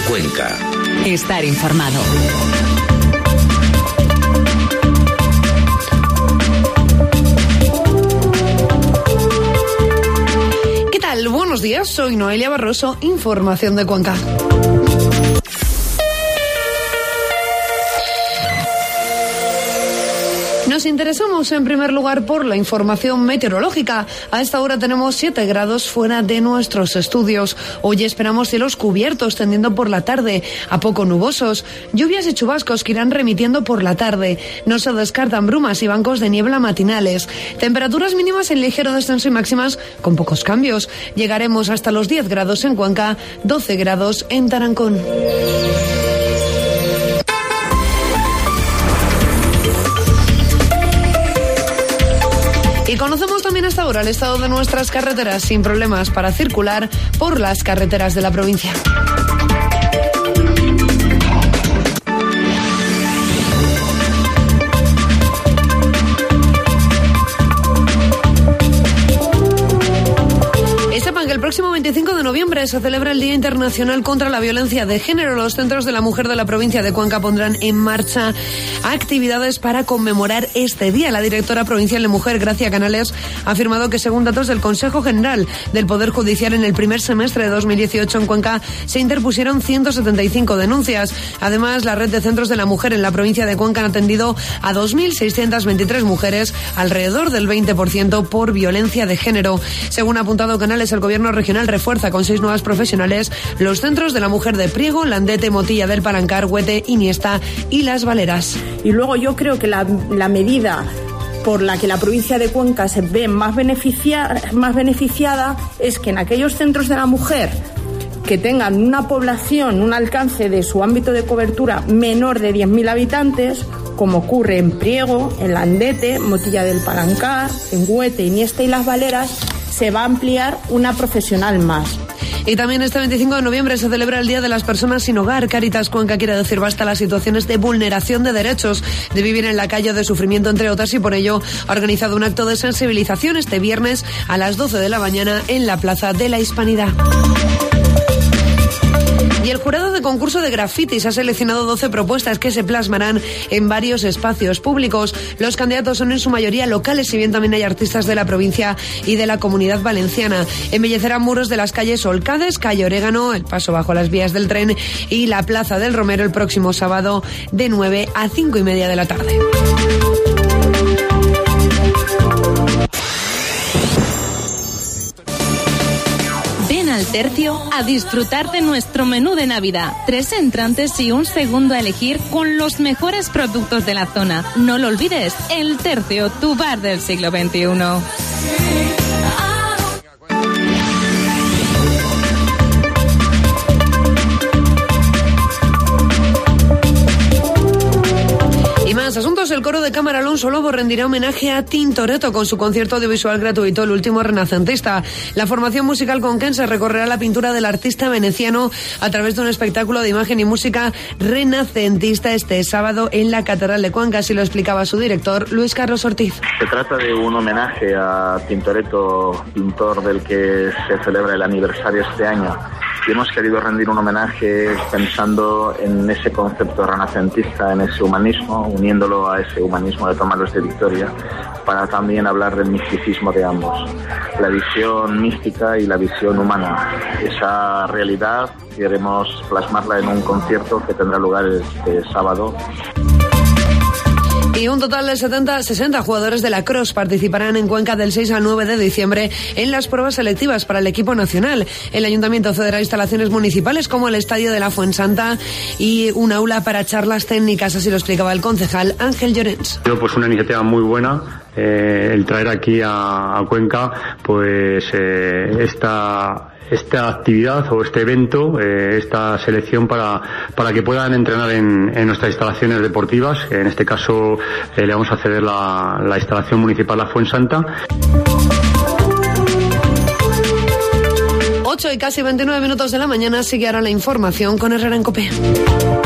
Cuenca. Estar informado. ¿Qué tal? Buenos días, soy Noelia Barroso, Información de Cuenca. Nos interesamos en primer lugar por la información meteorológica. A esta hora tenemos 7 grados fuera de nuestros estudios. Hoy esperamos cielos cubiertos tendiendo por la tarde a poco nubosos. Lluvias y chubascos que irán remitiendo por la tarde. No se descartan brumas y bancos de niebla matinales. Temperaturas mínimas en ligero descenso y máximas con pocos cambios. Llegaremos hasta los 10 grados en Cuenca, 12 grados en Tarancón. Y conocemos también hasta ahora el estado de nuestras carreteras sin problemas para circular por las carreteras de la provincia. Sepan que el próximo 25 de noviembre se celebra el Día Internacional contra la Violencia de Género. Los centros de la mujer de la provincia de Cuenca pondrán en marcha actividades para conmemorar este día. La directora provincial de Mujer, Gracia Canales, ha afirmado que según datos del Consejo General del Poder Judicial, en el primer semestre de 2018 en Cuenca se interpusieron 175 denuncias. Además, la red de centros de la mujer en la provincia de Cuenca han atendido a 2.623 mujeres, alrededor del 20% por violencia de género. Según ha apuntado Canales, el Gobierno regional refuerza con 6 nuevas profesionales los centros de la mujer de Priego, Landete, Motilla del Palancar, Huete, Iniesta y Las Valeras. Y luego yo creo que la medida por la que la provincia de Cuenca se ve más beneficiada es que en aquellos centros de la mujer que tengan una población, un alcance de su ámbito de cobertura menor de 10.000 habitantes, como ocurre en Priego, en Landete, Motilla del Palancar, en Huete, Iniesta y Las Valeras, se va a ampliar una profesional más. Y también este 25 de noviembre se celebra el Día de las Personas Sin Hogar. Cáritas Cuenca quiere decir basta a las situaciones de vulneración de derechos, de vivir en la calle o de sufrimiento, entre otras, y por ello ha organizado un acto de sensibilización este viernes a las 12 de la mañana en la Plaza de la Hispanidad. Y el jurado de concurso de grafitis ha seleccionado 12 propuestas que se plasmarán en varios espacios públicos. Los candidatos son en su mayoría locales, si bien también hay artistas de la provincia y de la Comunidad Valenciana. Embellecerán muros de las calles Olcades, Calle Orégano, el paso bajo las vías del tren y la Plaza del Romero el próximo sábado de 9 a 5:30 de la tarde. Al Tercio a disfrutar de nuestro menú de Navidad. 3 entrantes y un segundo a elegir con los mejores productos de la zona. No lo olvides, El Tercio, tu bar del siglo XXI. Y más asuntos. El coro de cámara Alonso Lobo rendirá homenaje a Tintoretto con su concierto audiovisual gratuito, El Último Renacentista. La formación musical conquense recorrerá la pintura del artista veneciano a través de un espectáculo de imagen y música renacentista este sábado en la Catedral de Cuenca, así lo explicaba su director, Luis Carlos Ortiz. Se trata de un homenaje a Tintoretto, pintor del que se celebra el aniversario este año. Y hemos querido rendir un homenaje pensando en ese concepto renacentista, en ese humanismo, uniéndolo a ese humanismo de Tomás Luis de Victoria, para también hablar del misticismo de ambos, la visión mística y la visión humana. Esa realidad queremos plasmarla en un concierto que tendrá lugar este sábado. Y un total de 60 jugadores de la Cross participarán en Cuenca del 6 al 9 de diciembre en las pruebas selectivas para el equipo nacional. El Ayuntamiento cederá instalaciones municipales como el Estadio de la Fuensanta y un aula para charlas técnicas, así lo explicaba el concejal Ángel Llorens. Pues una iniciativa muy buena, el traer aquí a Cuenca pues esta actividad o este evento, esta selección para que puedan entrenar en nuestras instalaciones deportivas. En este caso le vamos a ceder la instalación municipal La Fuensanta. 8 y casi 29 minutos de la mañana, sigue ahora la información con Herrera en COPE.